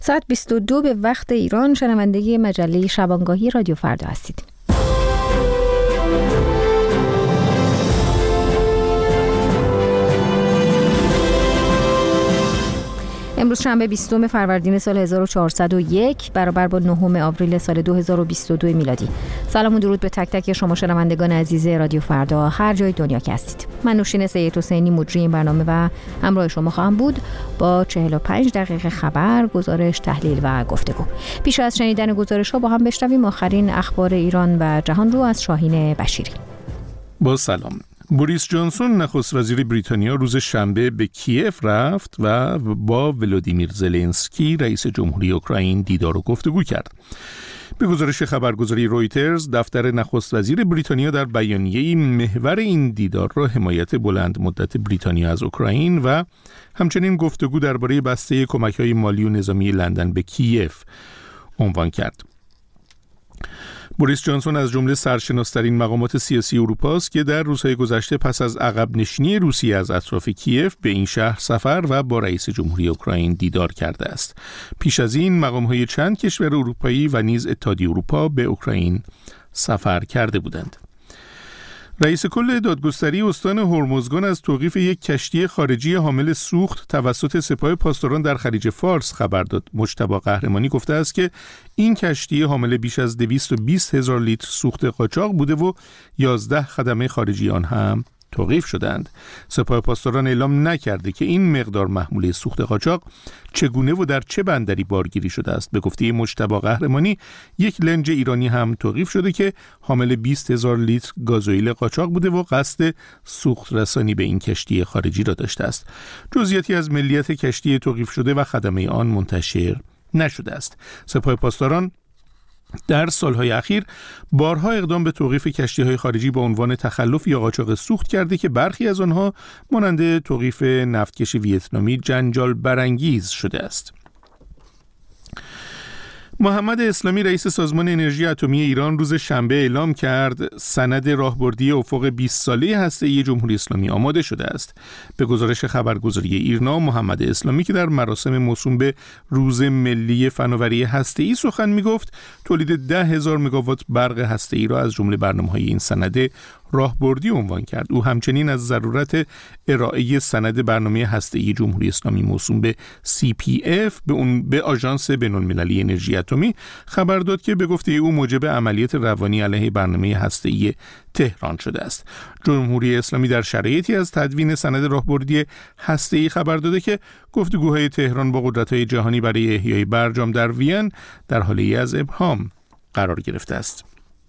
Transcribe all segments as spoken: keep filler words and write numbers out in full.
ساعت بیست و دو به وقت ایران، شنونده مجله شبانگاهی رادیو فردا هستید. امروز شنبه بیستم فروردین سال هزار و چهارصد و یک برابر با نهم آوریل سال دو هزار و بیست و دو میلادی. سلام و درود به تک تک شما شنوندگان عزیز رادیو فردا هر جای دنیا که هستید. من نوشین سید حسینی مجری این برنامه و همراه شما خواهم بود با چهل و پنج دقیقه خبر، گزارش، تحلیل و گفتگو. پیش از شنیدن گزارش‌ها با هم بشنویم آخرین اخبار ایران و جهان رو از شاهین بشیری. با سلام. بوریس جانسون نخست وزیر بریتانیا روز شنبه به کیف رفت و با ولودیمیر زلنسکی رئیس جمهوری اوکراین دیدار و گفتگو کرد. به گزارش خبرگزاری رویترز، دفتر نخست وزیر بریتانیا در بیانیه‌ای محور این دیدار را حمایت بلند مدت بریتانیا از اوکراین و همچنین گفتگو درباره بسته کمک‌های مالی و نظامی لندن به کیف عنوان کرد. بوریس جانسون از جمله سرشناس‌ترین مقامات سیاسی اروپا است که در روزهای گذشته پس از عقب نشینی روسیه از اطراف کیف به این شهر سفر و با رئیس جمهوری اوکراین دیدار کرده است. پیش از این مقام‌های چند کشور اروپایی و نیز اتحادیه اروپا به اوکراین سفر کرده بودند. رئیس کل دادگستری استان هرمزگان از توقیف یک کشتی خارجی حامل سوخت توسط سپاه پاسداران در خلیج فارس خبر داد. مجتبی قهرمانی گفته است که این کشتی حامل بیش از دویست و بیست هزار لیتر سوخت قاچاق بوده و یازده خدمه خارجی آن هم توقیف شدند. سپاه پاسداران اعلام نکرده که این مقدار محموله سوخت قاچاق چگونه و در چه بندری بارگیری شده است. به گفته مجتبی قهرمانی، یک لنج ایرانی هم توقیف شده که حامل بیست هزار لیتر گازوئیل قاچاق بوده و قصد سوخت رسانی به این کشتی خارجی را داشته است. جزئیاتی از ملیت کشتی توقیف شده و خدمه آن منتشر نشده است. سپاه پاسداران در سالهای اخیر بارها اقدام به توقیف کشتی‌های خارجی با عنوان تخلف یا قاچاق سوخت کرده که برخی از آنها مانند توقیف نفتکش ویتنامی جنجال برانگیز شده است. محمد اسلامی رئیس سازمان انرژی اتمی ایران روز شنبه اعلام کرد سند راهبردی افق بیست ساله هسته‌ای جمهوری اسلامی آماده شده است. به گزارش خبرگزاری ایرنا، محمد اسلامی که در مراسم موسوم به روز ملی فناوری هسته‌ای سخن می‌گفت، تولید ده هزار مگاوات برق هسته‌ای را از جمله برنامه‌های این سند راهبردی عنوان کرد. او همچنین از ضرورت ارائه سند برنامه هسته‌ای جمهوری اسلامی موسوم به سی پی اف به اون به آژانس بین‌المللی انرژی اتمی خبر داد که به گفته او موجب عملیات روانی علیه برنامه هسته‌ای تهران شده است. جمهوری اسلامی در شرایطی از تدوین سند راهبردی هسته‌ای خبر داده که گفتگوهای تهران با قدرت‌های جهانی برای احیای برجام در وین در حالی از ابهام قرار گرفته است.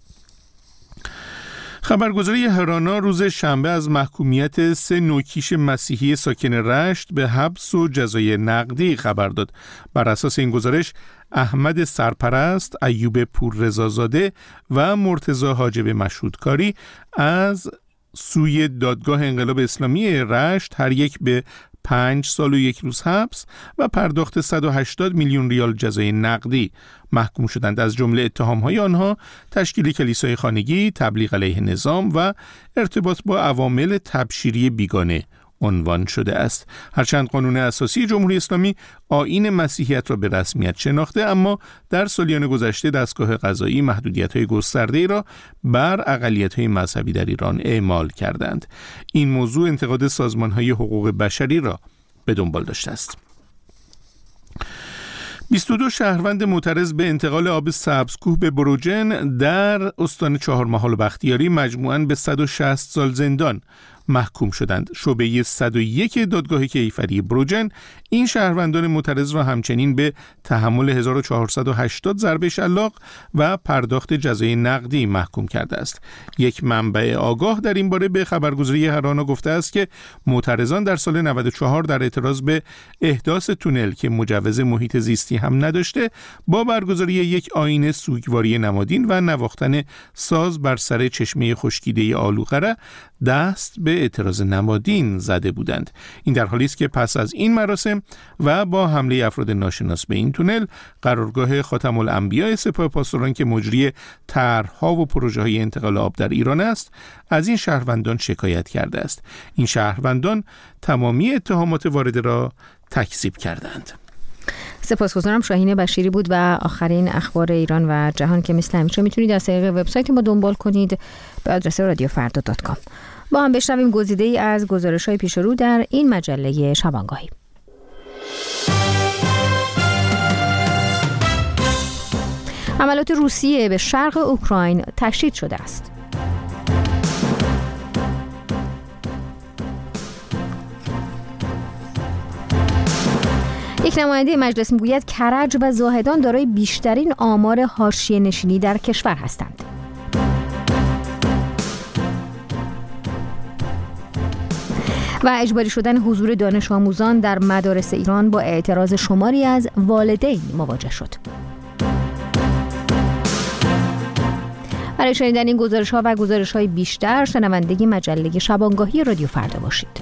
خبرگزاری هرانا روز شنبه از محکومیت سه نوکیش مسیحی ساکن رشت به حبس و جزای نقدی خبر داد. بر اساس این گزارش، احمد سرپرست، ایوب پوررضازاده و مرتضی حاجب مشهودکاری از سوی دادگاه انقلاب اسلامی رشت هر یک به پنج سال و یک روز حبس و پرداخت صد و هشتاد میلیون ریال جزای نقدی محکوم شدند. از جمله اتهام‌های آنها تشکیل کلیسای خانگی، تبلیغ علیه نظام و ارتباط با عوامل تبشیری بیگانه عنوان شده است. هرچند قانون اساسی جمهوری اسلامی آیین مسیحیت را به رسمیت شناخته، اما در سالیان گذشته دستگاه قضایی محدودیت‌های گسترده‌ای را بر اقلیت‌های مذهبی در ایران اعمال کردند. این موضوع انتقاد سازمان‌های حقوق بشری را به دنبال داشته است. بیست و دو شهروند معترض به انتقال آب سبزکوه به بروجن در استان چهارمحال و بختیاری مجموعاً به صد و شصت سال زندان محکوم شدند. شعبه صد و یک دادگاه کیفری بروجن این شهروندان معترض را همچنین به تحمل هزار و چهارصد و هشتاد ضربه شلاق و پرداخت جزای نقدی محکوم کرده است. یک منبع آگاه در این باره به خبرگزاری هرانا گفته است که معترضان در سال نود و چهار در اعتراض به احداث تونل که مجوز محیط زیستی هم نداشته، با برگزاری یک آیین سوگواری نمادین و نواختن ساز بر سر چشمه خشکیده آلوخره دست به اعتراض نمادین زده بودند. این در حالی است که پس از این مراسم و با حمله افراد ناشناس به این تونل، قرارگاه خاتم الانبیاء سپاه پاسداران که مجری طرح‌ها و پروژه‌های انتقال آب در ایران است، از این شهروندان شکایت کرده است. این شهروندان تمامی اتهامات وارده را تکذیب کردند. سپاسگزارم. شاهین بشیری بود و آخرین اخبار ایران و جهان که مثل همیشه میتونید از طریق وبسایت ما دنبال کنید به آدرس رادیو فردا دات کام. با هم بشنویم گزیده‌ای از گزارش‌های پیش رو در این مجله شبانگاهی. حملات روسیه به شرق اوکراین تشدید شده است. یک نماینده مجلس میگوید کرج و زاهدان دارای بیشترین آمار حاشیه نشینی در کشور هستند. و اجباری شدن حضور دانش آموزان در مدارس ایران با اعتراض شماری از والدین مواجه شد. برای شنیدن این گزارش‌ها و گزارش‌های بیشتر شنونده مجله شبانگاهی رادیو فردا باشید.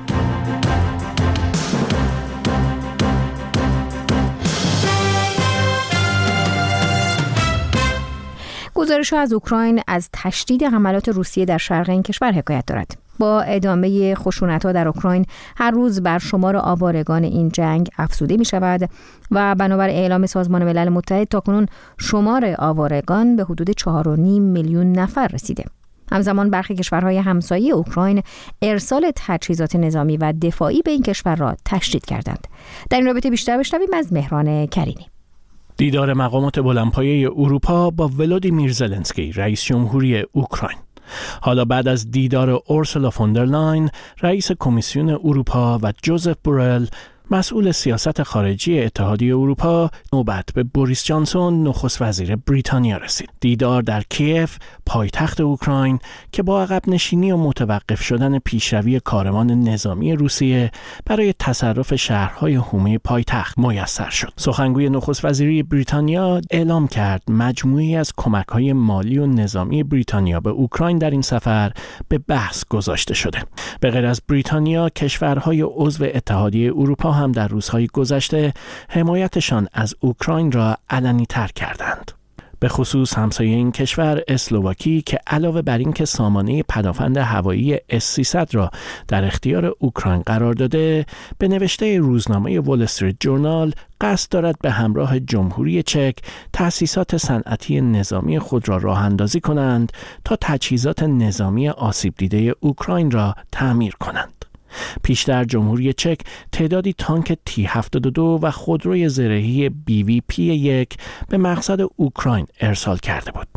گزارش‌ها از اوکراین از تشدید حملات روسیه در شرق این کشور حکایت دارد. با ادامه خشونت‌ها در اوکراین هر روز بر شمار آوارگان این جنگ افزوده می‌شود و بنابر اعلام سازمان ملل متحد تاکنون شمار آوارگان به حدود چهار و نیم میلیون نفر رسیده. همزمان برخی کشورهای همسایه اوکراین ارسال تجهیزات نظامی و دفاعی به این کشور را تشدید کردند. در این رابطه بیشتر بشنویم از مهران کرینی. دیدار مقامات بلندپایه اروپا با ولودیمیر زلنسکی رئیس جمهوری اوکراین. حالا بعد از دیدار اورسولا فوندرلاین رئیس کمیسیون اروپا و جوزف بورل مسئول سیاست خارجی اتحادیه اروپا، نوبت به بوریس جانسون نخست وزیر بریتانیا رسید. دیدار در کیف، پایتخت اوکراین، که با عقب نشینی و متوقف شدن پیشروی کاروان نظامی روسیه برای تصرف شهرهای حومه پایتخت میسر شد. سخنگوی نخست وزیری بریتانیا اعلام کرد مجموعی از کمک‌های مالی و نظامی بریتانیا به اوکراین در این سفر به بحث گذاشته شده. به غیر از بریتانیا، کشورهای عضو اتحادیه اروپا هم در روزهای گذشته حمایتشان از اوکراین را علنی‌تر کردند. به خصوص همسایه این کشور اسلواکی که علاوه بر این که سامانه پدافند هوایی اس سیصد را در اختیار اوکراین قرار داده، به نوشته روزنامه وال استریت جورنال قصد دارد به همراه جمهوری چک تأسیسات صنعتی نظامی خود را راه اندازی کنند تا تجهیزات نظامی آسیب دیده اوکراین را تعمیر کنند. پیشتر جمهوری چک تعدادی تانک تی هفتاد و دو و خودروی زرهی بی وی پی یک به مقصد اوکراین ارسال کرده بود.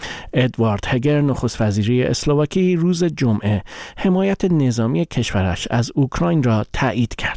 ادوارد هگر نخست وزیری اسلواکی روز جمعه حمایت نظامی کشورش از اوکراین را تایید کرد.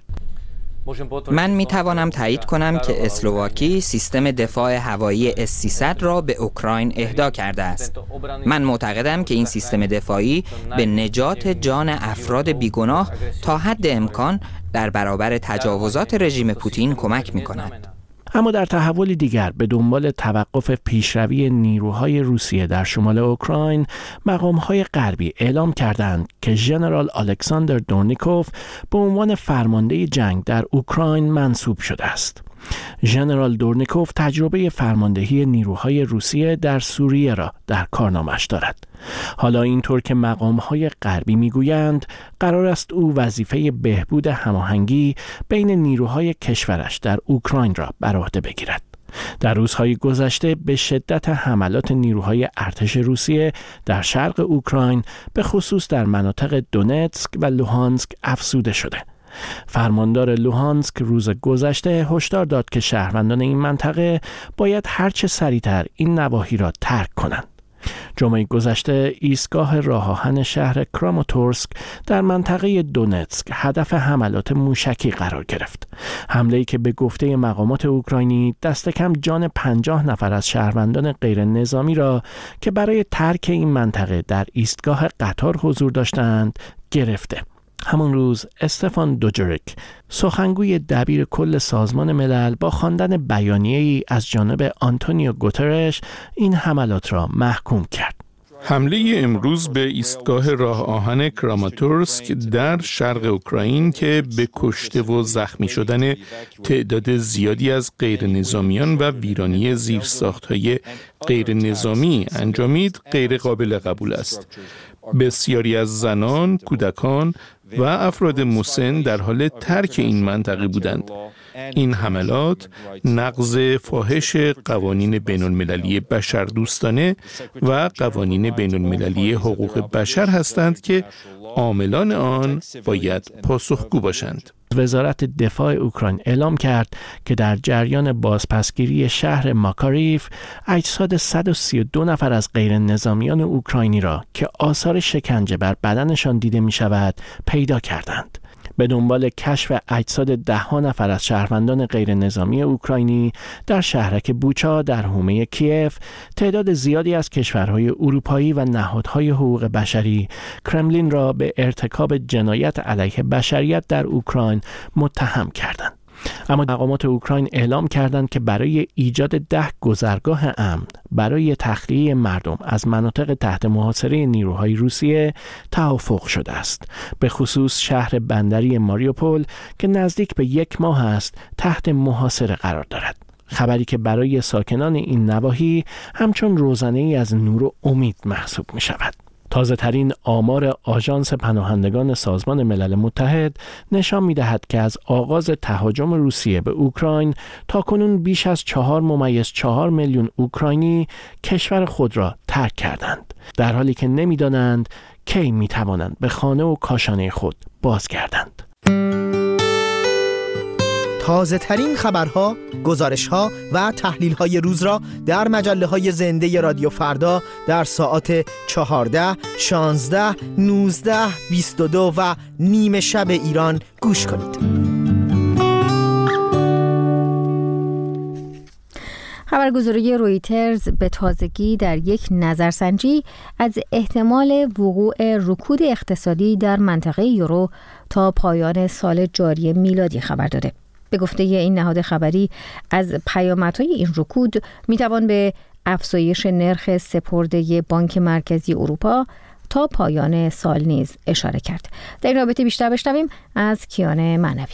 من می توانم تایید کنم که اسلواکی سیستم دفاع هوایی اس سیصد را به اوکراین اهدا کرده است. من معتقدم که این سیستم دفاعی به نجات جان افراد بیگناه تا حد امکان در برابر تجاوزات رژیم پوتین کمک می کند. اما در تحولی دیگر به دنبال توقف پیشروی نیروهای روسیه در شمال اوکراین، مقام‌های غربی اعلام کردند که ژنرال الکساندر دورنیکوف به عنوان فرمانده جنگ در اوکراین منصوب شده است. ژنرال دورنیکوف تجربه فرماندهی نیروهای روسیه در سوریه را در کارنامه‌اش دارد. حالا اینطور که مقام‌های غربی می‌گویند قرار است او وظیفه بهبود هماهنگی بین نیروهای کشورش در اوکراین را بر عهده بگیرد. در روزهای گذشته به شدت حملات نیروهای ارتش روسیه در شرق اوکراین به خصوص در مناطق دونتسک و لوهانسک افزوده شده. فرماندار لوهانسک روز گذشته هشدار داد که شهروندان این منطقه باید هرچه سریعتر این نواحی را ترک کنند. جمعه گذشته ایستگاه راه آهن شهر کراماتورسک در منطقه دونتسک هدف حملات موشکی قرار گرفت. حمله‌ای که به گفته مقامات اوکراینی دست کم جان پنجاه نفر از شهروندان غیر نظامی را که برای ترک این منطقه در ایستگاه قطار حضور داشتند گرفته. همون روز استفان دوجریک، سخنگوی دبیر کل سازمان ملل، با خواندن بیانیه‌ای از جانب آنتونیو گوترش این حملات را محکوم کرد. حمله امروز به ایستگاه راه آهن کراماتورسک در شرق اوکراین که به کشته و زخمی شدن تعداد زیادی از غیر نظامیان و ویرانی زیرساخت‌های غیر نظامی انجامید غیر قابل قبول است. بسیاری از زنان، کودکان و افراد مسن در حال ترک این منطقه بودند. این حملات نقض فاحش قوانین بین المللی بشر دوستانه و قوانین بین المللی حقوق بشر هستند که عاملان آن باید پاسخگو باشند. وزارت دفاع اوکراین اعلام کرد که در جریان بازپسگیری شهر ماکاریف اجساد صد و سی و دو نفر از غیر نظامیان اوکراینی را که آثار شکنجه بر بدنشان دیده می شود پیدا کردند. به دنبال کشف اجساد ده ها نفر از شهروندان غیر نظامی اوکراینی در شهرک بوچا در حومه کیف، تعداد زیادی از کشورهای اروپایی و نهادهای حقوق بشری کرملین را به ارتکاب جنایت علیه بشریت در اوکراین متهم کردند. اما مقامات اوکراین اعلام کردند که برای ایجاد ده گذرگاه امن برای تخلیه مردم از مناطق تحت محاصره نیروهای روسیه توافق شده است. به خصوص شهر بندری ماریوپول که نزدیک به یک ماه است تحت محاصره قرار دارد. خبری که برای ساکنان این نواحی همچون روزنه‌ای از نور و امید محسوب می شود. تازه ترین آمار آژانس پناهندگان سازمان ملل متحد نشان می دهد که از آغاز تهاجم روسیه به اوکراین تا کنون بیش از چهار ممیز چهار میلیون اوکراینی کشور خود را ترک کردند، در حالی که نمی دانند کی می توانند به خانه و کاشانه خود بازگردند. تازه ترین خبرها، گزارشها و تحلیل‌های روز را در مجله‌های زنده رادیو فردا در ساعات چهارده، شانزده، نوزده، بیست و دو و نیم شب ایران گوش کنید. خبرگزاری رویترز به تازگی در یک نظرسنجی از احتمال وقوع رکود اقتصادی در منطقه یورو تا پایان سال جاری میلادی خبر داده. به گفته این نهاد خبری از پیامدهای این رکود میتوان به افزایش نرخ سپرده بانک مرکزی اروپا تا پایان سال نیز اشاره کرد. در این رابطه بیشتر بشنویم از کیان معنوی.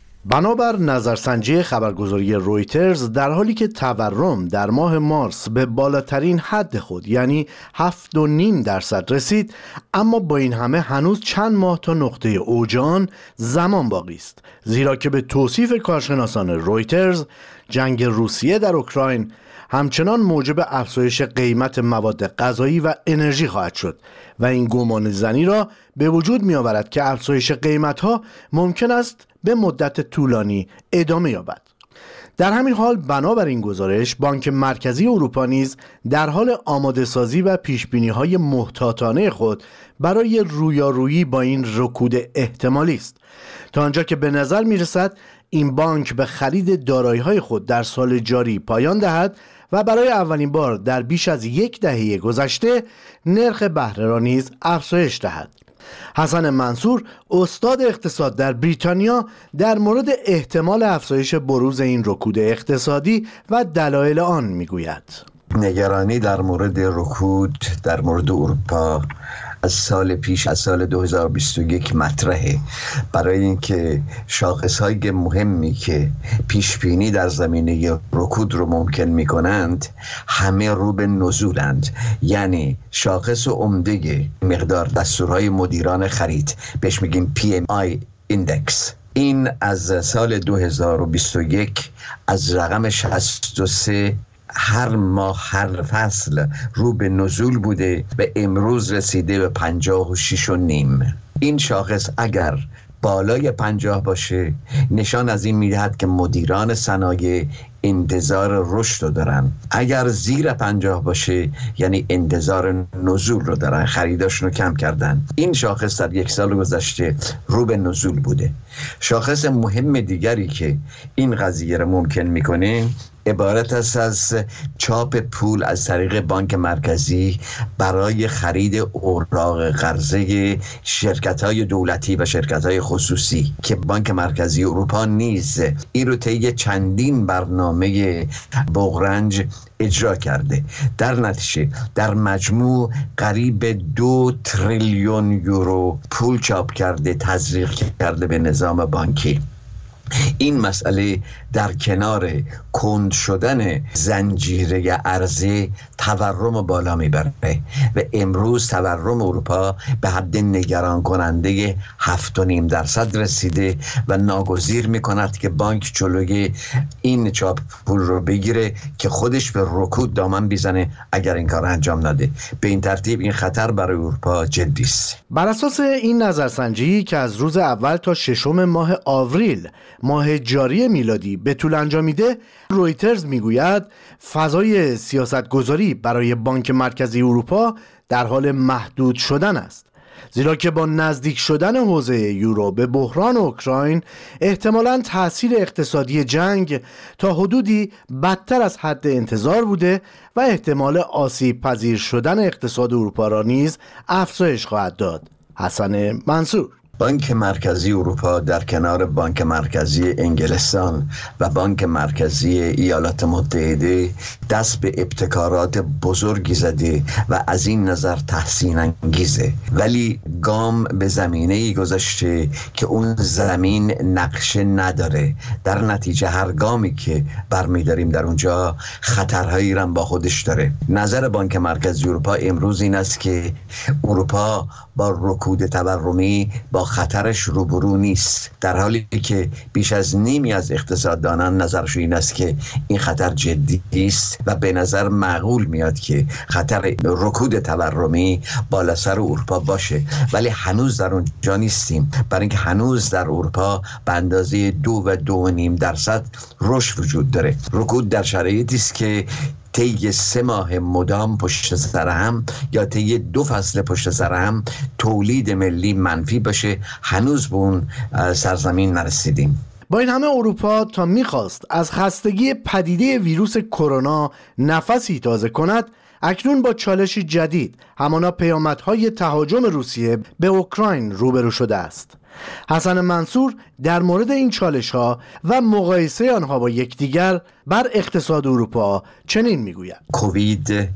بنابر نظرسنجی خبرگزاری رویترز، در حالی که تورم در ماه مارس به بالاترین حد خود یعنی هفت و نیم درصد رسید، اما با این همه هنوز چند ماه تا نقطه اوج آن زمان باقی است، زیرا که به توصیف کارشناسان رویترز جنگ روسیه در اوکراین همچنان موجب افزایش قیمت مواد غذایی و انرژی خواهد شد و این گمان زنی را به وجود می آورد که افزایش قیمت ها ممکن است به مدت طولانی ادامه یابد. در همین حال بنابر این گزارش، بانک مرکزی اروپا نیز در حال آماده سازی و پیش بینی های محتاطانه خود برای رویارویی با این رکود احتمالی است، تا آنجا که به نظر می رسد این بانک به خرید دارایی‌های خود در سال جاری پایان دهد و برای اولین بار در بیش از یک دهه گذشته نرخ بهره را نیز افزایش دهد. حسن منصور، استاد اقتصاد در بریتانیا، در مورد احتمال افزایش بروز این رکود اقتصادی و دلایل آن میگوید: نگرانی در مورد رکود در مورد اروپا از سال پیش، از سال دو هزار و بیست و یک مطرحه، برای اینکه شاخص‌های مهمی که پیش بینی در زمینه رکود رو ممکن می‌کنند همه رو به نزولند. یعنی شاخص عمده مقدار دستورهای مدیران خرید، بهش میگیم پی ام آی ایندکس، این از سال دو هزار و بیست و یک از رقم شصت و سه هر ماه هر فصل رو به نزول بوده، به امروز رسیده به پنجاه و شش و نیم. این شاخص اگر بالای پنجاه باشه نشان از این میدهد که مدیران صنایع انتظار رشد رو دارن. اگر زیر پنجاه باشه یعنی انتظار نزول رو دارن، خریداشون رو کم کردن. این شاخص در یک سال گذشته رو به نزول بوده. شاخص مهم دیگری که این قضیه رو ممکن میکنه عبارت است از چاپ پول از طریق بانک مرکزی برای خرید اوراق قرضه شرکت‌های دولتی و شرکت‌های خصوصی که بانک مرکزی اروپا نیز این رو طی چندین برنامه بغرنج اجرا کرده. در نتیجه در مجموع قریب دو تریلیون یورو پول چاپ کرده، تزریق کرده به نظام بانکی. این مسئله در کنار کند شدن زنجیره عرضه تورم بالا میبره و امروز تورم اروپا به حد نگران کننده هفت و نیم درصد رسیده و ناگزیر میکند که بانک جلوی این چاپ پول رو بگیره که خودش به رکود دامن بیزنه اگر این کار انجام نده. به این ترتیب این خطر برای اروپا جدی است. بر اساس این نظرسنجی که از روز اول تا ششم ماه آوریل ماه جاری میلادی به طول انجامیده، رویترز میگوید فضای سیاستگذاری برای بانک مرکزی اروپا در حال محدود شدن است، زیرا که با نزدیک شدن حوزه یورو به بحران اوکراین احتمالاً تأثیر اقتصادی جنگ تا حدودی بدتر از حد انتظار بوده و احتمال آسیب پذیر شدن اقتصاد اروپا را نیز افزایش خواهد داد. حسن منصور. بانک مرکزی اروپا در کنار بانک مرکزی انگلستان و بانک مرکزی ایالات متحده دست به ابتکارات بزرگی زده و از این نظر تحسین انگیزه، ولی گام به زمینه‌ای گذاشته که اون زمین نقشه نداره. در نتیجه هر گامی که برمی‌داریم در اونجا خطرهایی را با خودش داره. نظر بانک مرکزی اروپا امروز این است که اروپا با رکود تورمی با خطرش روبرو نیست، در حالی که بیش از نیمی از اقتصاددانان نظرشون این است که این خطر جدی است و به نظر معقول میاد که خطر رکود تورمی بالا سر اروپا باشه، ولی هنوز در اونجا نیستیم، برای اینکه هنوز در اروپا به اندازه دو و دو و نیم درصد رشد وجود داره. رکود در شرایطی است که طی سه ماه مدام پشت سر هم یا طی دو فصل پشت سر هم تولید ملی منفی باشه، هنوز به اون سرزمین نرسیدیم. با این همه اروپا تا میخواست از خستگی پدیده ویروس کرونا نفسی تازه کند، اکنون با چالشی جدید همانا پیامدهای تهاجم روسیه به اوکراین روبرو شده است. حسن منصور در مورد این چالش ها و مقایسه آنها با یکدیگر بر اقتصاد اروپا چنین میگوید: کووید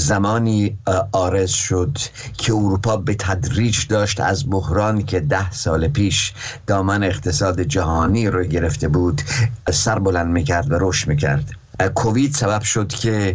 زمانی عارض شد که اروپا به تدریج داشت از بحرانی که ده سال پیش دامن اقتصاد جهانی رو گرفته بود سر بلند میکرد و رشد میکرد. کووید سبب شد که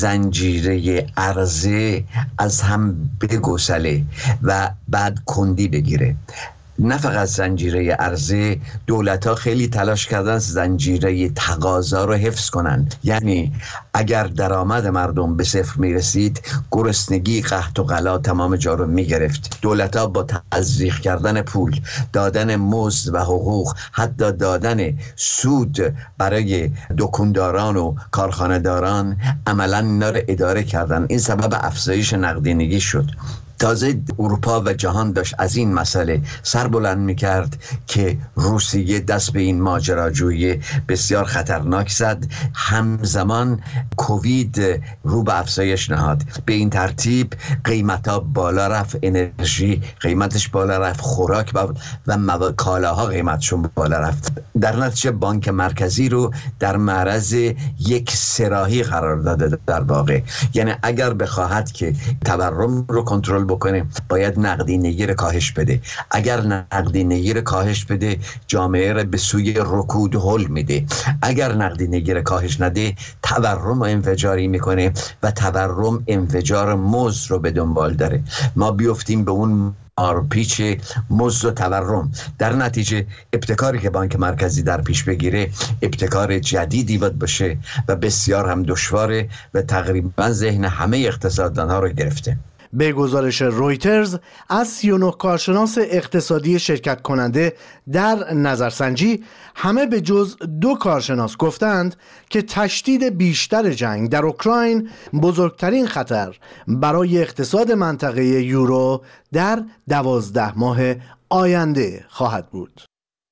زنجیره عرضه از هم بگسله و بعد کندی بگیره. نه فقط زنجیره عرضه، دولت‌ها خیلی تلاش کردن زنجیره تقاضا رو حفظ کنند. یعنی اگر درآمد مردم به صفر میرسید، گرسنگی، قحط و غلا تمام جا رو میگرفت. دولت‌ها با تزریق کردن پول، دادن مزد و حقوق، حتی دادن سود برای دکانداران و کارخانه‌داران عملاً اینا رو اداره کردن. این سبب افزایش نقدینگی شد. تازه اروپا و جهان داشت از این مسئله سر بلند میکرد که روسیه دست به این ماجراجویی بسیار خطرناک زد. همزمان کووید رو به افزایش نهاد. به این ترتیب قیمت‌ها بالا رفت، انرژی قیمتش بالا رفت، خوراک و کالاها قیمتشون بالا رفت. در نتیجه بانک مرکزی رو در معرض یک سراحی قرار داده در واقع. یعنی اگر بخواهد که تورم رو کنترل بکنه، باید نقدینگی رو کاهش بده. اگر نقدینگی رو کاهش بده، جامعه رو به سوی رکود هل میده. اگر نقدینگی رو کاهش نده، تورم رو انفجاری میکنه و تورم انفجار مزد رو به دنبال داره. ما بیفتیم به اون آرپیچ مزد و تورم. در نتیجه ابتکاری که بانک مرکزی در پیش بگیره ابتکار جدیدی باید باشه و بسیار هم دشواره و تقریبا ذهن همه اقتصاددانها رو گرفته. به گزارش رویترز از سی و نه کارشناس اقتصادی شرکت کننده در نظرسنجی، همه به جز دو کارشناس گفتند که تشدید بیشتر جنگ در اوکراین بزرگترین خطر برای اقتصاد منطقه یورو در دوازده ماه آینده خواهد بود.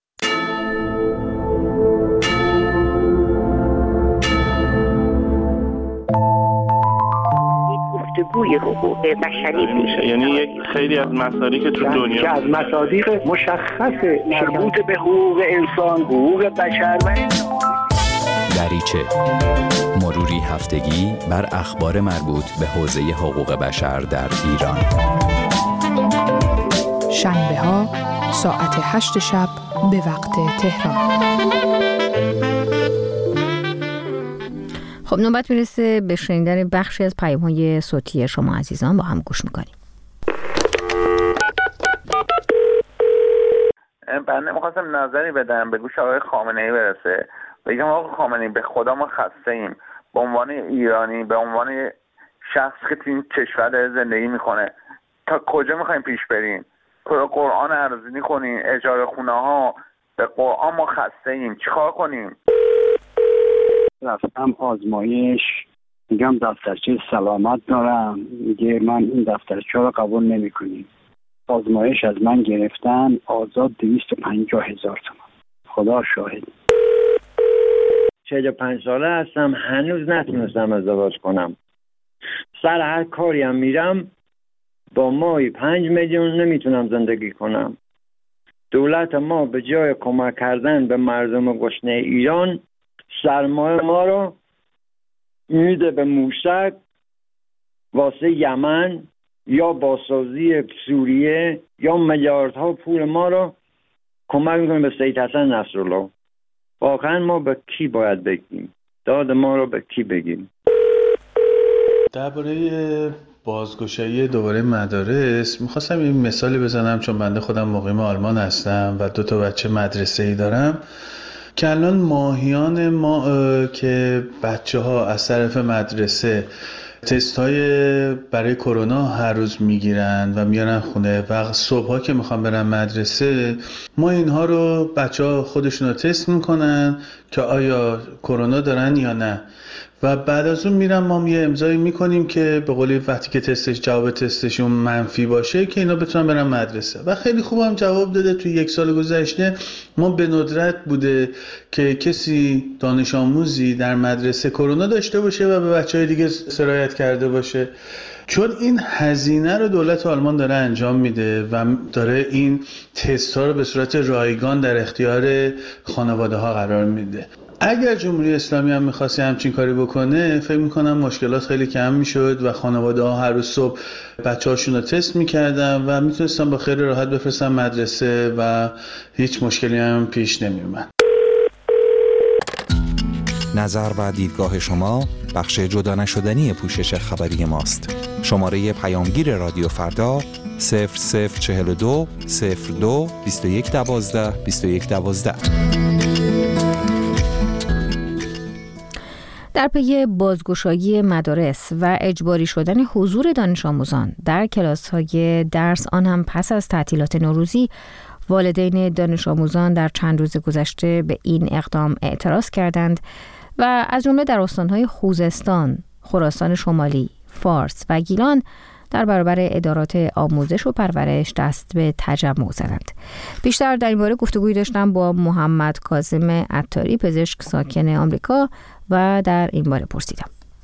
گفتگوی حقوق بشری میشه، یعنی یک خیلی از مصادیق که تو دنیا که از مصادیق مشخص مربوط به حقوق انسان، حقوق بشر و دریچه، مروری هفتگی بر اخبار مربوط به حوزه حقوق بشر در ایران. شنبه ها ساعت هشت شب به وقت تهران. خب نوبت میرسه به شنیدن بخشی از پیام‌های صوتی شما عزیزان، با هم گوش میکنیم. بنده میخواستم نظری بدم به گوش آقای خامنه‌ای برسه. بگم آقای خامنه‌ای به خدا ما خسته ایم به عنوان ایرانی، به عنوان شخص که تو این کشور زندگی میکنه. تا کجا میخوایم پیش بریم؟ قرآن ارزونی کنیم، اجاره خونه ها، به قرآن ما خسته ایم، چیکار کنیم؟ رفتم آزمایش، میگم دفترچه سلامت دارم، میگه من این دفترچه رو قبول نمی کنیم. آزمایش از من گرفتن آزاد دویست و پنجاه هزار تومان. خدا شاهد. چهل و پنج ساله هستم، هنوز نتونستم ازدواج کنم. سر هر کاری هم میرم با ماهی پنج میلیون نمیتونم زندگی کنم. دولت ما به جای کمک کردن به مردم گشنه ایران سرمایه ما رو میده به موشک واسه یمن یا بازسازی سوریه یا میلیاردها پول ما رو کمک میکنه به سید حسن نصرالله. واقعا ما به کی باید بگیم؟ داد ما رو به کی بگیم؟ درباره بازگشایی دوباره مدارس میخواستم این مثالی بزنم، چون بنده خودم مقیم آلمان هستم و دو تا بچه مدرسه‌ای دارم که الان ماهیان ما که بچه ها از طرف مدرسه تست های برای کرونا هر روز میگیرن و میارن خونه و صبح ها که میخوان برن مدرسه ما اینها رو بچه ها خودشون رو تست میکنن که آیا کرونا دارن یا نه و بعد از اون میرن ما یه امضایی میکنیم که به قولی وقتی که تستش جواب تستشون منفی باشه که اینا بتونن برن مدرسه و خیلی خوب هم جواب داده. توی یک سال گذشته ما به ندرت بوده که کسی دانش آموزی در مدرسه کرونا داشته باشه و به بچهای دیگه سرایت کرده باشه، چون این هزینه رو دولت آلمان داره انجام میده و داره این تست ها رو به صورت رایگان در اختیار خانواده ها قرار میده. اگر جمهوری اسلامی هم می‌خواسته همچین کاری بکنه فکر می‌کنم مشکلات خیلی کم می‌شد و خانواده ها هر روز صبح بچه‌هاشون رو تست می‌کردن و می‌تونستن با خیلی راحت بفرستن مدرسه و هیچ مشکلی هم پیش نمی‌اومد. نظر و دیدگاه شما بخش جدا نشدنی پوشش خبری ماست. شماره پیامگیر رادیو فردا صفر صفر چهل و دو صفر دو بیست و یک دوازده بیست و یک دوازده. در پی بازگشایی مدارس و اجباری شدن حضور دانش آموزان در کلاس‌های درس، آن هم پس از تعطیلات نوروزی، والدین دانش آموزان در چند روز گذشته به این اقدام اعتراض کردند و از جمله در استان‌های خوزستان، خراسان شمالی، فارس و گیلان در برابر ادارات آموزش و پرورش دست به تجمع زدند. بیشتر در این باره گفتگویی داشتم با محمد کاظم عطاری، پزشک ساکن آمریکا، و در این باره پرسیدم.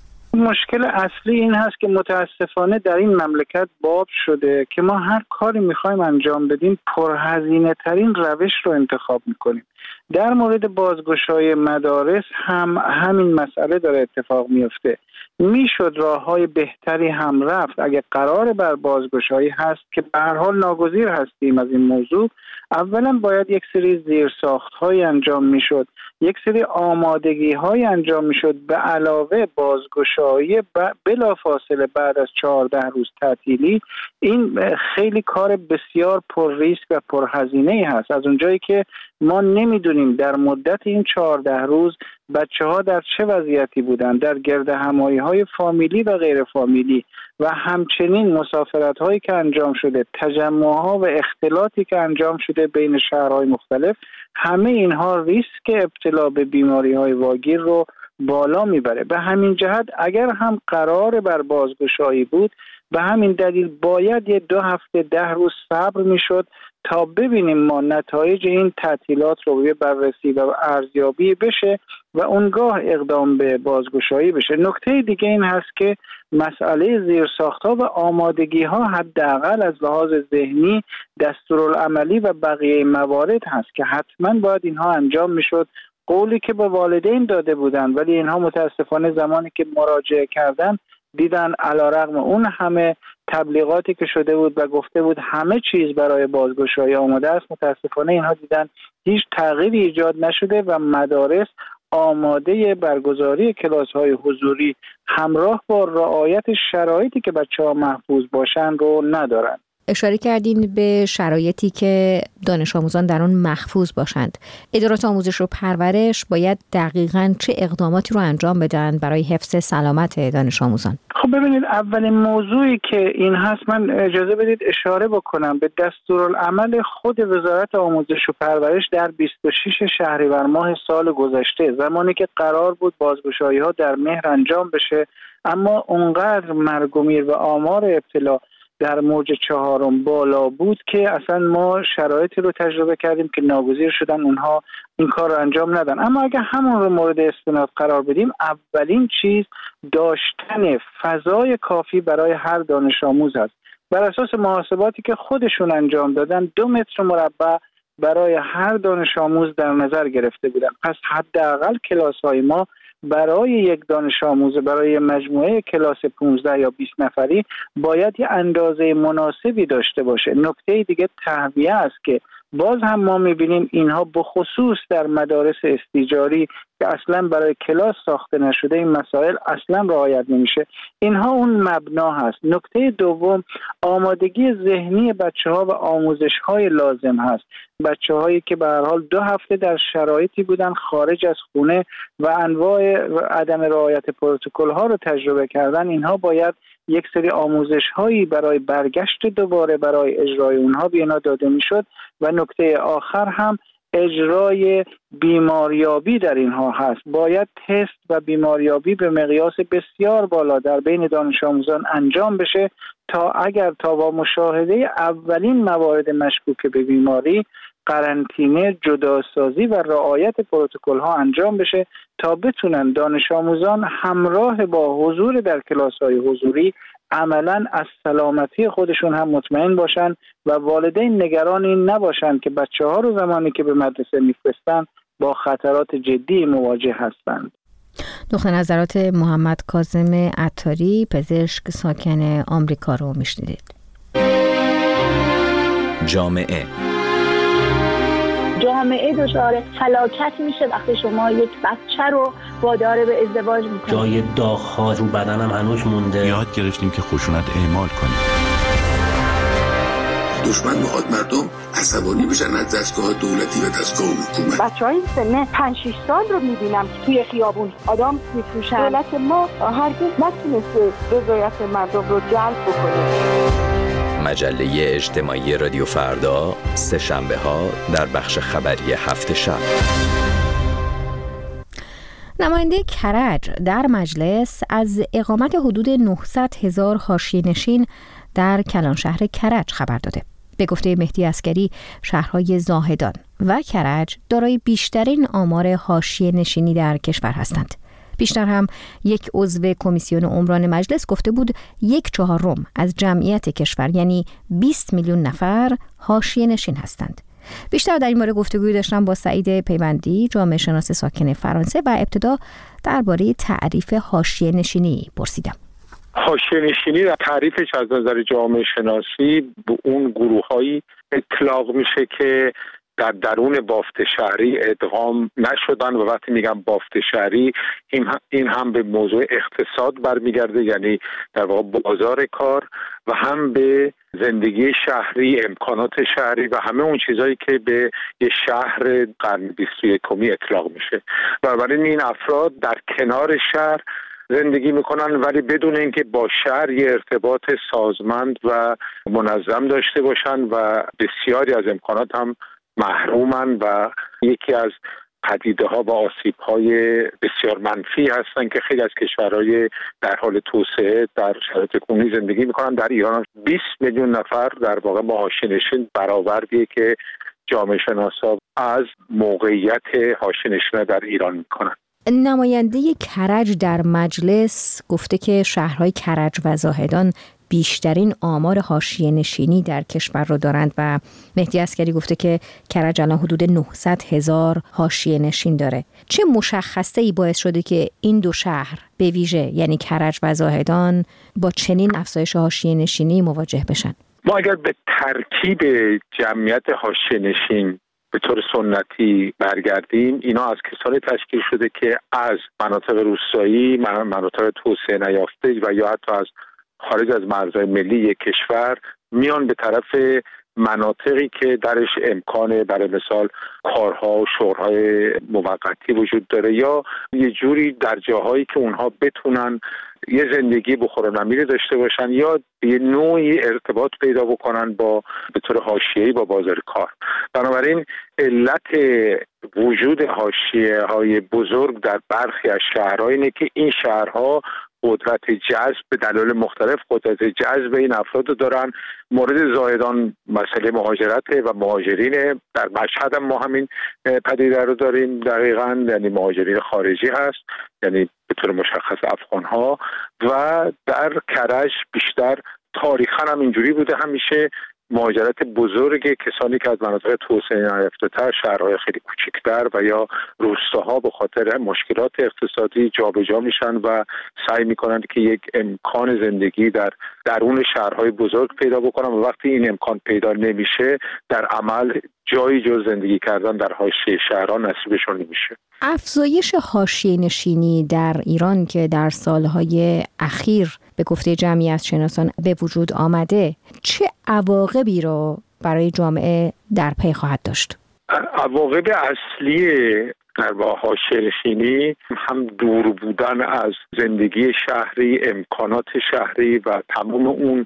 مشکل اصلی این هست که متاسفانه در این مملکت باب شده که ما هر کاری میخوایم انجام بدیم پرهزینه ترین روش رو انتخاب میکنیم. در مورد بازگشایی مدارس هم همین مسئله داره اتفاق میفته. میشد راههای بهتری هم رفت اگه قرار بر بازگشایی هست که به هر حال ناگزیر هستیم از این موضوع. اولا باید یک سری زیرساخت‌های انجام میشد، یک سری آمادگی‌های انجام میشد به علاوه بازگشایی بلافاصله بعد از چهارده روز تعطیلی. این خیلی کار بسیار پر ریسک و پرهزینه‌ای هست، از اونجایی که ما نمیدونیم در مدت این چهارده روز بچه ها در چه وضعیتی بودن، در گرد همایی های فامیلی و غیر فامیلی و همچنین مسافرت هایی که انجام شده، تجمع ها و اختلاطی که انجام شده بین شهرهای مختلف، همه اینها ریسک ابتلا به بیماری های واگیر رو بالا میبره. به همین جهت اگر هم قرار بر بازگشایی بود، به همین دلیل باید یه دو هفته ده روز صبر میشد تا ببینیم ما نتایج این تعطیلات رو روی بررسی و ارزیابی بشه و اونگاه اقدام به بازگشایی بشه. نکته دیگه این هست که مسئله زیرساخت‌ها و آمادگی‌ها حداقل از لحاظ ذهنی، دستورالعملی و بقیه موارد هست که حتما باید اینها انجام میشد. قولی که به والدین داده بودن ولی اینها متاسفانه زمانی که مراجعه کردن دیدن علیرغم اون همه تبلیغاتی که شده بود و گفته بود همه چیز برای بازگشایی آماده است، متاسفانه اینها دیدن هیچ تغییری ایجاد نشده و مدارس آماده برگزاری کلاس‌های حضوری همراه با رعایت شرایطی که بچه‌ها محفوظ باشن رو ندارن. اشاره کردین به شرایطی که دانش آموزان در آن محفوظ باشند. ادارات آموزش و پرورش باید دقیقاً چه اقداماتی رو انجام بدن برای حفظ سلامت دانش آموزان؟ خب ببینید، اولین موضوعی که این هست، من اجازه بدید اشاره بکنم به دستورالعمل خود وزارت آموزش و پرورش در بیست و شش شهریور ماه سال گذشته، زمانی که قرار بود بازگشایی‌ها در مهر انجام بشه، اما اونقدر مرگ و میر و آمار ابتلا در موج چهارم بالا بود که اصلا ما شرایطی رو تجربه کردیم که ناگزیر شدن اونها این کار رو انجام ندن. اما اگر همون رو مورد استناد قرار بدیم، اولین چیز داشتن فضای کافی برای هر دانش آموز هست. بر اساس محاسباتی که خودشون انجام دادن، دو متر مربع برای هر دانش آموز در نظر گرفته بودن. پس حداقل کلاس‌های ما برای یک دانش آموز، برای مجموعه کلاس پانزده یا بیست نفری باید یه اندازه مناسبی داشته باشه. نکته دیگه تهویه است که باز هم ما می‌بینیم اینها بخصوص در مدارس استیجاری که اصلا برای کلاس ساخته نشده، این مسائل اصلا رعایت نمیشه. اینها اون مبنا هست. نکته دوم، آمادگی ذهنی بچه‌ها و آموزش‌های لازم هست. بچه‌هایی که به هر حال دو هفته در شرایطی بودن خارج از خونه و انواع عدم رعایت پروتکل‌ها رو تجربه کردن، اینها باید یک سری آموزش‌هایی برای برگشت دوباره برای اجرای اونها به اینا داده میشد. و نکته آخر هم اجرای بیماریابی در اینها هست. باید تست و بیماریابی به مقیاس بسیار بالا در بین دانش آموزان انجام بشه تا اگر تا با مشاهده اولین موارد مشکوک به بیماری، قرنطینه، جداسازی و رعایت پروتکل ها انجام بشه تا بتونن دانش آموزان همراه با حضور در کلاس های حضوری عملاً از سلامتی خودشون هم مطمئن باشن و والدین نگران این نباشن که بچه ها رو زمانی که به مدرسه میفرستن با خطرات جدی مواجه هستند. نقطه نظرات محمد کاظم عطاری، پزشک ساکن آمریکا رو میشنیدید. جامعه جامعه دچار فلاکت میشه وقتی شما یک بچه رو وادار به ازدواج میکنید. جای داغ‌ها رو بدنم هنوز مونده. یاد گرفتیم که خشونت اعمال کنیم. دشمن میخواد مردم عصبانی بشن از دستگاه دولتی و دستگاه حکومت. بچهای سن پنج شش سال رو میبینم توی خیابون آدم میفروشن. دولت ما هرگز نتونسته رضایت مردم رو جلب بکنه. مجله اجتماعی رادیو فردا، سه شنبه ها در بخش خبری هفت شب. نماینده کرج در مجلس از اقامت حدود نهصد هزار حاشیه‌نشین در کلانشهر کرج خبر داده. به گفته مهدی عسگری، شهرهای زاهدان و کرج دارای بیشترین آمار حاشیه‌نشینی در کشور هستند. بیشتر هم یک عضو کمیسیون عمران مجلس گفته بود یک چهارم از جمعیت کشور یعنی بیست میلیون نفر حاشیه نشین هستند. بیشتر در این مورد گفتگوی داشتم با سعید پیوندی، جامعه شناس ساکن فرانسه، و ابتدا درباره تعریف حاشیه نشینی پرسیدم. حاشیه نشینی در تعریفش از نظر جامعه شناسی به اون گروه‌هایی اطلاق میشه که در درون بافت شهری ادغام نشدن، و وقتی میگم بافت شهری این هم به موضوع اقتصاد برمیگرده، یعنی در واقع بازار کار، و هم به زندگی شهری، امکانات شهری و همه اون چیزایی که به یه شهر قرن بیست و یکم اطلاق میشه. بنابراین این افراد در کنار شهر زندگی میکنن ولی بدون اینکه با شهر یه ارتباط سازمند و منظم داشته باشن و بسیاری از امکانات هم محرومن و یکی از پدیده ها و آسیب های بسیار منفی هستن که خیلی از کشورهای در حال توسعه در شرایط کنونی زندگی میکنن. در ایران بیست میلیون نفر در واقع با حاشیه‌نشین برآوردیه که جامعه شناسا از موقعیت حاشیه‌نشین در ایران میکنن. نماینده کرج در مجلس گفته که شهرهای کرج و زاهدان بیشترین آمار حاشیه نشینی در کشور رو دارند و مهدی عسگری گفته که کرج الان حدود نهصد هزار حاشیه نشین داره. چه مشخصه‌ای باعث شده که این دو شهر به ویژه یعنی کرج و زاهدان با چنین افزایش حاشیه نشینی مواجه بشن؟ ما اگر به ترکیب جمعیت حاشیه نشین به طور سنتی برگردیم، اینا از کسانی تشکیل شده که از مناطق روستایی، مناطق توسعه نیافته و یا حتی از خارج از مرزهای ملی یک کشور میان به طرف مناطقی که درش امکان برای مثال کارها و شغلهای موقتی وجود داره یا یه جوری در جاهایی که اونها بتونن یه زندگی بخور و نمیر داشته باشن یا یه نوعی ارتباط پیدا بکنن با به طور حاشیه‌ای با بازار کار. بنابراین علت وجود حاشیه‌های بزرگ در برخی از شهرها اینه که این شهرها قدرت جذب به دلایل مختلف قدرت جذب این افراد دارن. مورد زایدان مسئله مهاجرت و مهاجرین در مشهد هم ما همین پدیده رو داریم دقیقاً، یعنی مهاجرین خارجی هست، یعنی به طور مشخص افغان ها، و در کرج بیشتر تاریخاً هم اینجوری بوده همیشه مهاجرت بزرگ کسانی که از مناطق توسعه نیافته‌تر، شهرهای خیلی کوچکتر و یا روستاها به خاطر مشکلات اقتصادی جابجا میشن و سعی میکنن که یک امکان زندگی در درون شهرهای بزرگ پیدا بکنن و وقتی این امکان پیدا نمیشه در عمل جایی جز زندگی کردن در حاشیه شهرها نصیبشون نمیشه. افزایش حاشیه نشینی در ایران که در سالهای اخیر به گفته جمعیت شناسان به وجود آمده چه عواقبی رو برای جامعه در پی خواهد داشت؟ عواقب اصلی در با حاشیه نشینی هم دور بودن از زندگی شهری، امکانات شهری و تمام اون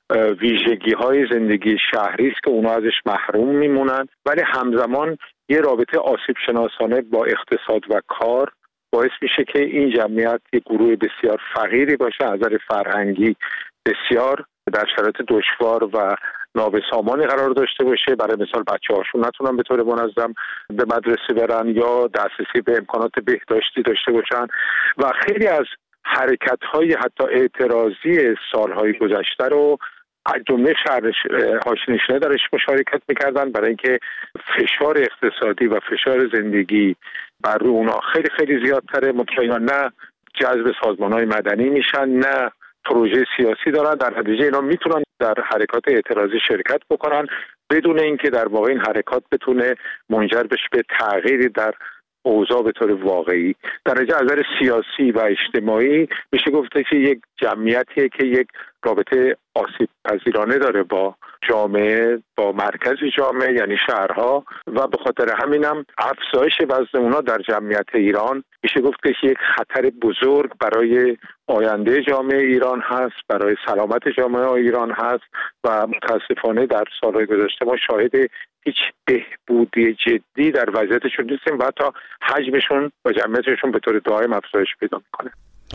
ویژگی های زندگی شهری است که اونا ازش محروم میمونن، ولی همزمان یه رابطه آسیب شناسانه با اقتصاد و کار باعث میشه که این جمعیت یک گروه بسیار فقیری باشه، از نظر فرهنگی بسیار در شرایط دشوار و نابسامانی قرار داشته باشه. برای مثال بچه هاشون نتونن به طور منظم به مدرسه برن یا دسترسی به امکانات بهداشتی داشته باشن و خیلی از حرکت های حتی اعتراضی سالهای گذشته رو از جمله شهر حاشیه نشینی درش مشارکت میکردن برای اینکه فشار اقتصادی و فشار زندگی بر روی اونا خیلی خیلی زیادتره. مطمئنا نه جذب سازمان‌های مدنی میشن نه پروژه سیاسی دارن، در نتیجه اینا میتونن در حرکات اعتراضی شرکت بکنن بدون اینکه در واقع این حرکات بتونه منجر بشه به تغییری در اوضاع به طور واقعی. در از نظر سیاسی و اجتماعی میشه گفته که یک جمعیتیه که یک رابطه آسیب پذیرانه داره با جامعه، با مرکز جامعه یعنی شهرها، و به خاطر همینم افزایش وزن اونا در جمعیت ایران میشه گفت که یک خطر بزرگ برای آینده جامعه ایران هست، برای سلامت جامعه ایران هست و متاسفانه در سالهای گذشته ما شاهد هیچ بهبودی جدی در وضعیتشون نیستیم و حتی حجمشون و جمعیتشون به طور دائم افزایش پیدا میکنه.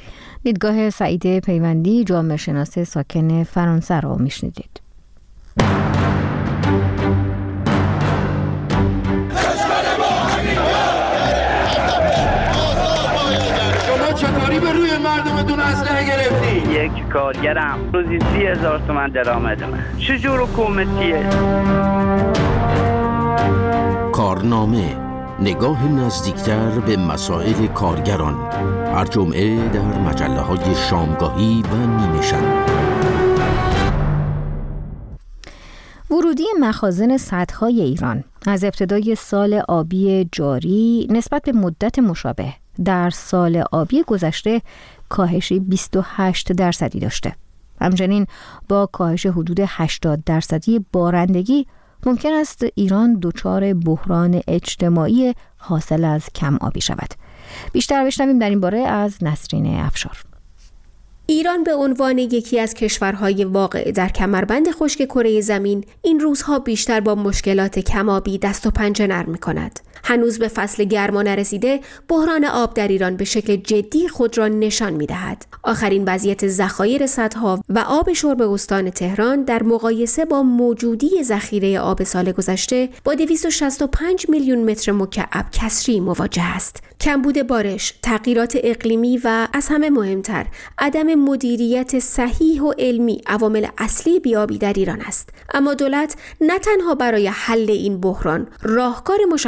دیدگاه سعید پیوندی، جامعه شناس ساکن فرانسه رو میشنیدید. شما چطوری به روی مردمتون اسلحه گرفتی؟ یک کارگرم روزی سی هزار تومن درآمد من. چجور حکومتیه؟ کارنامه، نگاه نزدیکتر به مسائل کارگران، هر جمعه در مجله های شامگاهی و نیمه شب. ورودی مخازن سدهای ایران از ابتدای سال آبی جاری نسبت به مدت مشابه در سال آبی گذشته کاهشی بیست و هشت درصدی داشته. همچنین با کاهش حدود هشتاد درصدی بارندگی ممکن است ایران دچار بحران اجتماعی حاصل از کم آبی شود. بیشتر بشنویم در این باره از نسرین افشار. ایران به عنوان یکی از کشورهای واقع در کمربند خشک کره زمین این روزها بیشتر با مشکلات کم‌آبی دست و پنجه نرم می‌کند. هنوز به فصل گرما نرسیده، بحران آب در ایران به شکل جدی خود را نشان می‌دهد. آخرین وضعیت ذخایر سدها و آب شرب استان تهران در مقایسه با موجودی ذخیره آب سال گذشته با دویست و شصت و پنج میلیون متر مکعب کسری مواجه است. کمبود بارش، تغییرات اقلیمی و از همه مهمتر عدم مدیریت صحیح و علمی عوامل اصلی بیابی در ایران است. اما دولت نه تنها برای حل این بحران راهکار مشخصی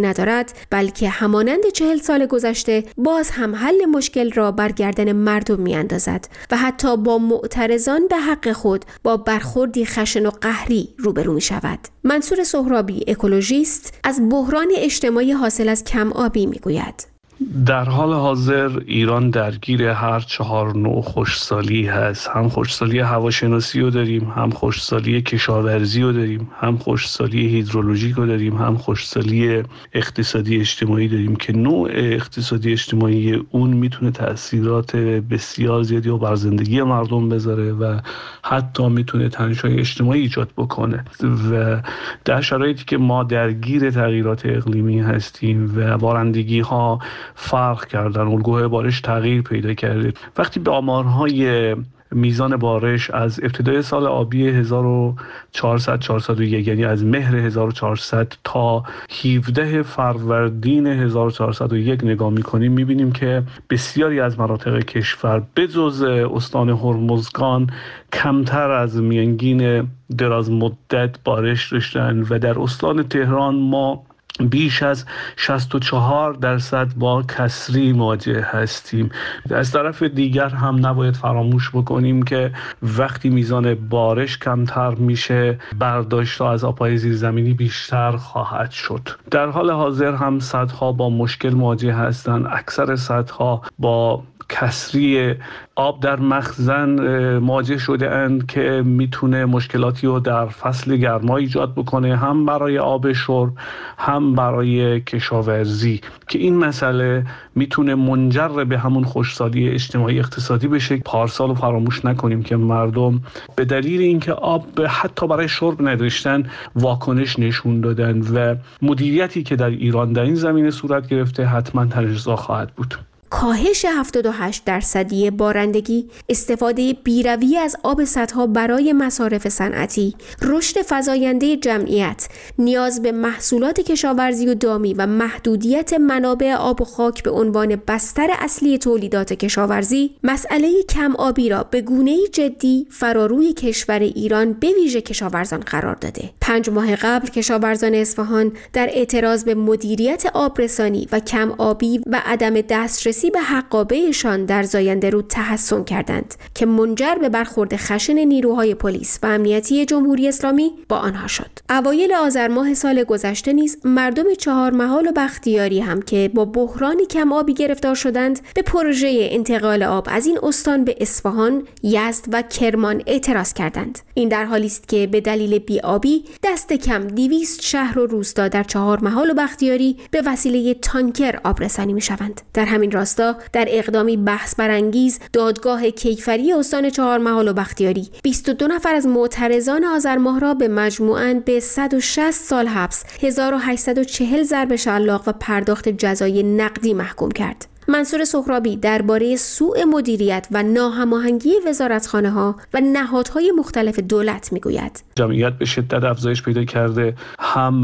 ندارد، بلکه همانند چهل سال گذشته باز هم حل مشکل را بر گردن مردم میاندازد و حتی با معترضان به حق خود با برخوردی خشن و قهری روبرو می شود. منصور سهرابی، اکولوژیست، از بحران اجتماعی حاصل از کم آبی می گوید. در حال حاضر ایران درگیر هر چهار نوع خشکسالی هست. هم خشکسالی هواشناسی رو داریم، هم خشکسالی کشاورزی رو داریم، هم خشکسالی هیدرولوژیک رو داریم، هم خشکسالی اقتصادی اجتماعی داریم که نوع اقتصادی اجتماعی اون میتونه تأثیرات بسیار زیادی بر زندگی مردم بذاره و حتی میتونه تنش‌های اجتماعی ایجاد بکنه و در شرایطی که ما درگیر تغییرات اقلیمی هستیم و بارندگی ها فرق کردن، الگوهای بارش تغییر پیدا کرده. وقتی به آمارهای میزان بارش از ابتدای سال آبی هزار و چهارصد چهارصد و یک یعنی از مهر هزار و چهارصد تا هفده فروردین هزار و چهارصد و یک نگاه میکنیم، میبینیم که بسیاری از مناطق کشور بجز استان هرمزگان کمتر از میانگین دراز مدت بارش داشتن و در استان تهران ما بیش از شصت و چهار درصد با کسری مواجه هستیم. از طرف دیگر هم نباید فراموش بکنیم که وقتی میزان بارش کمتر میشه، برداشت‌ها از آب‌های زیرزمینی بیشتر خواهد شد. در حال حاضر هم سدها با مشکل مواجه هستند. اکثر سدها با کسری آب در مخزن مواجه شده اند که میتونه مشکلاتی رو در فصل گرما ایجاد بکنه، هم برای آب شرب هم برای کشاورزی، که این مسئله میتونه منجر به همون خشکسالی اجتماعی اقتصادی بشه. پارسال رو فراموش نکنیم که مردم به دلیل اینکه آب حتی برای شرب نداشتن واکنش نشون دادن و مدیریتی که در ایران در این زمینه صورت گرفته حتما تنش‌زا خواهد بود. کاهش هفتاد و هشت درصدی بارندگی، استفاده بیروی از آب سدها برای مصارف صنعتی، رشد فزاینده جمعیت، نیاز به محصولات کشاورزی و دامی و محدودیت منابع آب و خاک به عنوان بستر اصلی تولیدات کشاورزی، مسئله کم آبی را به گونه‌ای جدی فراروی کشور ایران به ویژه کشاورزان قرار داده. پنج ماه قبل کشاورزان اصفهان در اعتراض به مدیریت آبرسانی و کم آبی و عدم دسترسی به حقابهشان در زاینده رود تحصن کردند که منجر به برخورد خشن نیروهای پلیس و امنیتی جمهوری اسلامی با آنها شد. اوایل آذر ماه سال گذشته نیز مردم چهارمحال و بختیاری هم که با بحرانی کم آبی گرفتار شدند به پروژه انتقال آب از این استان به اصفهان، یزد و کرمان اعتراض کردند. این در حالی است که به دلیل بی‌آبی دست کم دویست شهر و روستا در چهارمحال و بختیاری به وسیله تانکر آبرسانی می‌شوند. در همین راستا در اقدامی بحث برانگیز دادگاه کیفری استان چهارمحال و بختیاری بیست و دو نفر از معترضان آذر ماه را به مجموعاً به صد و شصت سال حبس، هزار و هشتصد و چهل ضرب شلاق و پرداخت جزای نقدی محکوم کرد. منصور سهرابی درباره سوء مدیریت و ناهماهنگی وزارتخانه‌ها و نهادهای مختلف دولت میگوید. جمعیت به شدت افزایش پیدا کرده، هم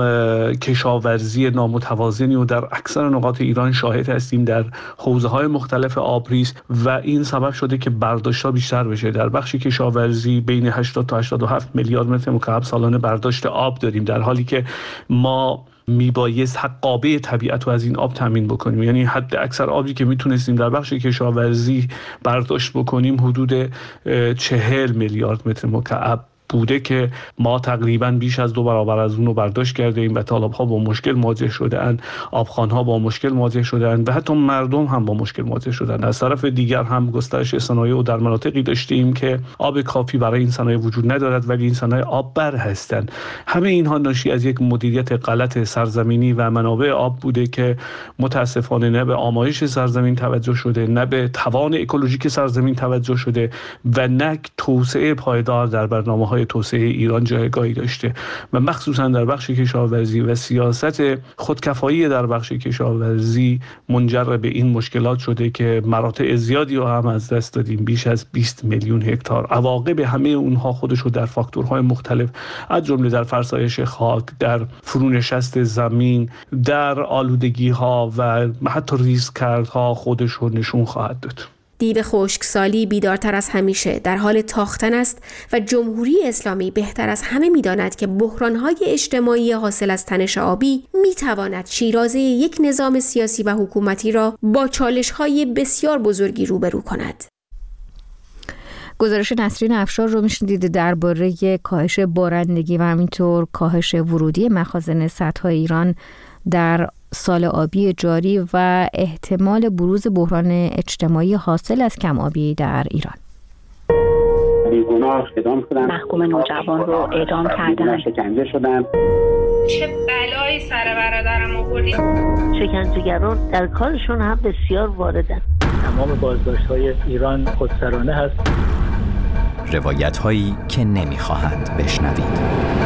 کشاورزی نامتوازنی و در اکثر نقاط ایران شاهد هستیم در حوزه‌های مختلف آبریز و این سبب شده که برداشت‌ها بیشتر بشه. در بخش کشاورزی بین هشتاد تا هشتاد و هفت میلیارد متر مکعب سالانه برداشت آب داریم، در حالی که ما میبایست حقابه طبیعت رو از این آب تامین بکنیم. یعنی حد اکثر آبی که میتونستیم در بخش کشاورزی برداشت بکنیم حدود چهل میلیارد متر مکعب بوده که ما تقریبا بیش از دو برابر از اون رو برداشت کرده ایم و تالاب‌ها با مشکل مواجه شده‌اند، آبخوان‌ها با مشکل مواجه شده‌اند و حتی مردم هم با مشکل مواجه شده‌اند. از طرف دیگر هم گسترش صنایع و در مناطقی داشتیم که آب کافی برای این صنایع وجود ندارد ولی این صنایع آب بر هستند. همه اینها ناشی از یک مدیریت غلط سرزمینی و منابع آب بوده که متاسفانه نه به آمایش سرزمین توجه شده، نه به توان اکولوژیک سرزمین توجه شده و نه توسعه پایدار در برنامه‌های توسعه ایران جایگاهی داشته و مخصوصا در بخش کشاورزی و سیاست خودکفایی در بخش کشاورزی منجر به این مشکلات شده که مراتع زیادی رو هم از دست دادیم، بیش از بیست میلیون هکتار. عواقب همه اونها خودش رو در فاکتورهای مختلف از جمله در فرسایش خاک، در فرونشست زمین، در آلودگی ها و حتی ریزکردها خودش رو نشون خواهد داد. دیو خشکسالی بیدارتر از همیشه در حال تاختن است و جمهوری اسلامی بهتر از همه می‌داند که بحران‌های اجتماعی حاصل از تنش آبی می‌تواند شیرازه یک نظام سیاسی و حکومتی را با چالش‌های بسیار بزرگی روبرو کند. گزارش نسرین افشار رو میشنیدید درباره کاهش بارندگی و همینطور کاهش ورودی مخازن سدهای ایران در سال آبی جاری و احتمال بروز بحران اجتماعی حاصل از کم آبی در ایران. بیگناه اعدام شدن، محکوم نوجوان رو اعدام کردن، شکنجه شدن. چه بلایی سر برادرم آوردید. شکنجهگران در کارشون هم بسیار واردن. تمام بازداشت‌های ایران خودسرانه هست. روایت هایی که نمیخواهند بشنوید. من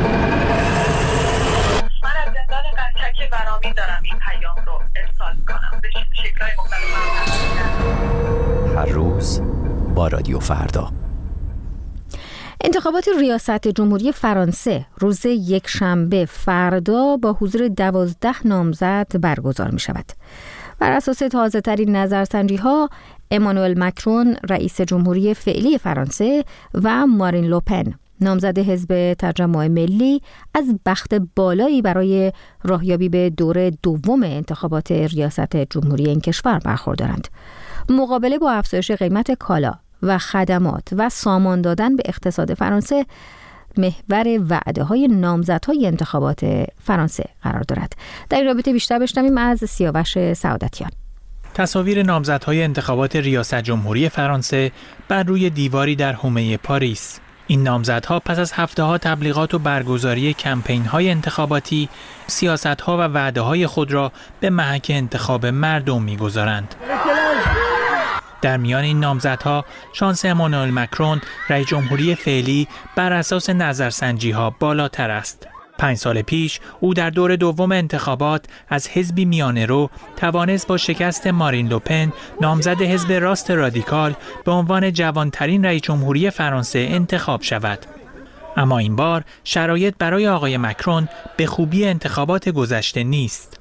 از زندان قنچک برامی دارم این پیام رو ارسال کنم به شکل‌های مختلف. هر روز با رادیو فردا. انتخابات ریاست جمهوری فرانسه روز یک شنبه فردا با حضور دوازده نامزد برگزار می شود. بر اساس تازه ترین نظرسنجی ها امانوئل مکرون رئیس جمهوری فعلی فرانسه و مارین لوپن نامزد حزب تجمع ملی از بخت بالایی برای راهیابی به دور دوم انتخابات ریاست جمهوری این کشور برخوردارند. مقابله با افزایش قیمت کالا و خدمات و سامان دادن به اقتصاد فرانسه محور وعده‌های نامزدهای انتخابات فرانسه قرار دارد. در این رابطه بیشتر بشنویم از سیاوش سعادتیان. تصاویر نامزدهای انتخابات ریاست جمهوری فرانسه بر روی دیواری در حومه پاریس. این نامزدها پس از هفته‌ها تبلیغات و برگزاری کمپین‌های انتخاباتی، سیاست‌ها و وعده‌های خود را به محک انتخاب مردم می‌گذارند. در میان این نامزدها شانس امانوئل مکرون رئیس جمهوری فعلی بر اساس نظرسنجی‌ها بالاتر است. پنج سال پیش او در دور دوم انتخابات از حزبی میانه رو توانست با شکست مارین لوپن نامزد حزب راست رادیکال به عنوان جوانترین رئیس جمهوری فرانسه انتخاب شود. اما این بار شرایط برای آقای مکرون به خوبی انتخابات گذشته نیست.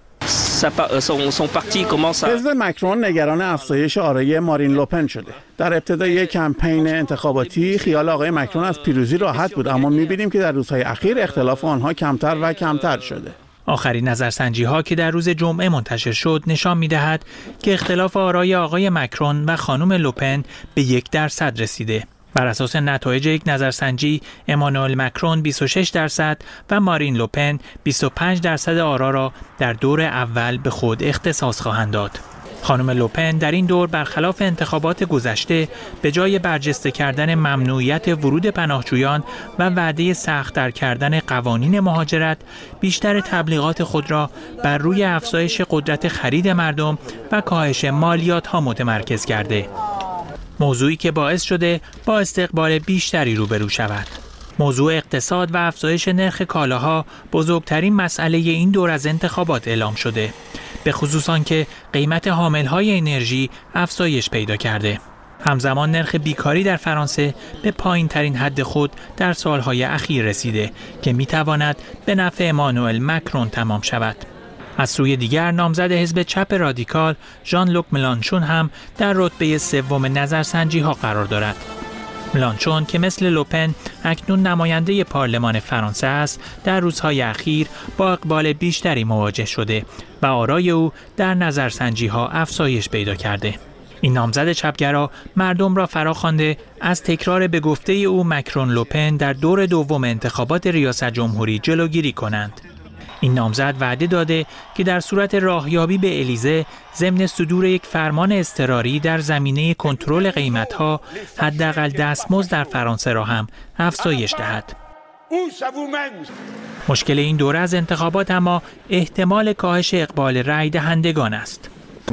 حزب مکرون نگران افزایش آرای مارین لوپن شده. در ابتدای کمپین انتخاباتی خیال آقای مکرون از پیروزی راحت بود، اما می‌بینیم که در روزهای اخیر اختلاف آنها کمتر و کمتر شده. آخرین نظرسنجی ها که در روز جمعه منتشر شد نشان می‌دهد که اختلاف آرای آقای مکرون و خانم لوپن به یک درصد رسیده. بر اساس نتایج یک نظرسنجی امانوئل مکرون بیست و شش درصد و مارین لوپن بیست و پنج درصد آرا را در دور اول به خود اختصاص خواهند داد. خانم لوپن در این دور برخلاف انتخابات گذشته به جای برجسته کردن ممنوعیت ورود پناهجویان و وعده سخت‌تر کردن قوانین مهاجرت، بیشتر تبلیغات خود را بر روی افزایش قدرت خرید مردم و کاهش مالیات ها متمرکز کرده. موضوعی که باعث شده با استقبال بیشتری روبرو شود. موضوع اقتصاد و افزایش نرخ کالاها بزرگترین مسئله این دور از انتخابات اعلام شده، به خصوص آنکه قیمت حاملهای انرژی افزایش پیدا کرده. همزمان نرخ بیکاری در فرانسه به پایین ترین حد خود در سالهای اخیر رسیده که میتواند به نفع امانوئل مکرون تمام شود. از سوی دیگر نامزد حزب چپ رادیکال ژان لوک ملانشون هم در رتبه سوم نظرسنجی ها قرار دارد. ملانشون که مثل لوپن اکنون نماینده پارلمان فرانسه است، در روزهای اخیر با اقبال بیشتری مواجه شده و آرای او در نظرسنجی ها افزایش پیدا کرده. این نامزد چپگرا مردم را فراخوانده از تکرار به گفته او مکرون لوپن در دور دوم انتخابات ریاست جمهوری جلوگیری کنند. این نامزد وعده داده که در صورت راهیابی به الیزه ضمن صدور یک فرمان اضطراری در زمینه کنترل قیمت‌ها حداقل دستمزد در فرانسه را هم افزایش دهد. مشکل این دوره از انتخابات اما احتمال کاهش اقبال رأی دهندگان است.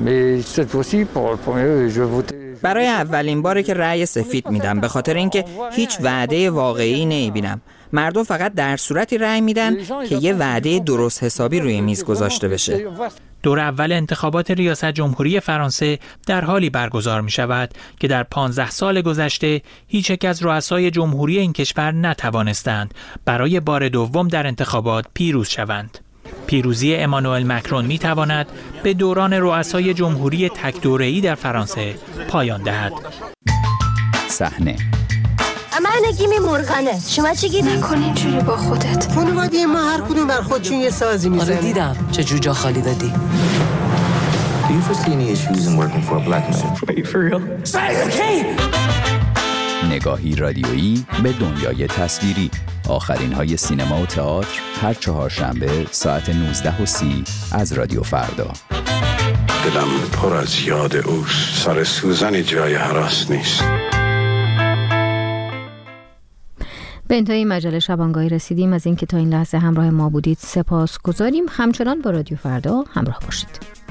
برای اولین باره که رأی سفید میدم، به خاطر اینکه هیچ وعده واقعی نمیبینم. مردم فقط در صورتی رأی میدن که یه وعده درست حسابی روی میز گذاشته بشه. دور اول انتخابات ریاست جمهوری فرانسه در حالی برگزار می شود که در پانزده سال گذشته هیچ یک از رؤسای جمهوری این کشور نتوانستند برای بار دوم در انتخابات پیروز شوند. پیروزی امانوئل مکرون می‌تواند به دوران رؤسای جمهوری تک دوره‌ای در فرانسه پایان دهد. صحنه من نگیمی مرغنه. شما چی گیری؟ نکن اینجوری با خودت. خانواده ما هر کدوم بر خودشون یه سازی میزنه. آره دیدم چه جوجا خالی دادی. Do you foresee any issues in working for a black man? Wait for real? Say the key! نگاهی رادیویی به دنیای تصویری. آخرین های سینما و تئاتر هر چهارشنبه ساعت نوزده و سی از رادیو فردا. دلم پر از یاد اوست. سر سوزن جای هراس نیست. به انتهای مجله شبانگاهی رسیدیم. از اینکه تا این لحظه همراه ما بودید سپاس گذاریم. همچنان با رادیو فردا همراه باشید.